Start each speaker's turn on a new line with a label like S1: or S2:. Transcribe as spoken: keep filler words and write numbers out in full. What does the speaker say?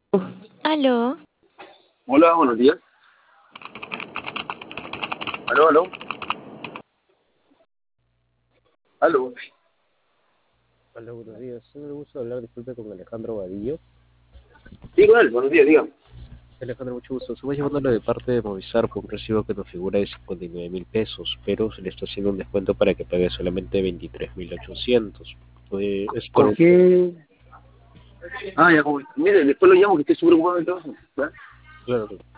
S1: Aló,
S2: Hola, buenos días. Aló, aló. Aló.
S3: Hola, buenos días. Tengo el gusto de hablar, disculpe, con Alejandro Vadillo.
S2: Sí, con él, buenos días, dígame.
S3: Alejandro, mucho gusto. Estamos llamándole de parte de Movistar por un recibo que nos figura de cincuenta y nueve mil pesos, pero se le está haciendo un descuento para que pague solamente veintitrés mil ochocientos. Eh, es por
S2: ¿Con
S3: el...
S2: qué? Ah, ya, como, mire, después lo llamo que estoy súper ocupado en todo eso. ¿Ya?
S3: Claro,